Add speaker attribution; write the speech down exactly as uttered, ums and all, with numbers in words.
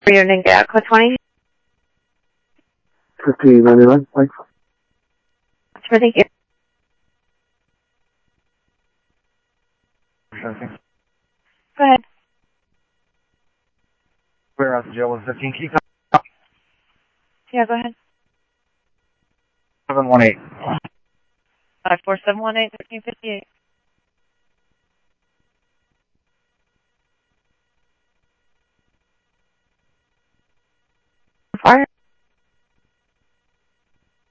Speaker 1: For your name, code twenty.
Speaker 2: fifteen ninety-nine, thanks.
Speaker 1: Sure, thank you.
Speaker 3: Sure thing.
Speaker 1: Go ahead.
Speaker 3: Warehouse jail one fifteen. Can you
Speaker 1: Yeah, go ahead.
Speaker 3: seven one eight?
Speaker 1: Five four seven one eight thirteen fifty eight.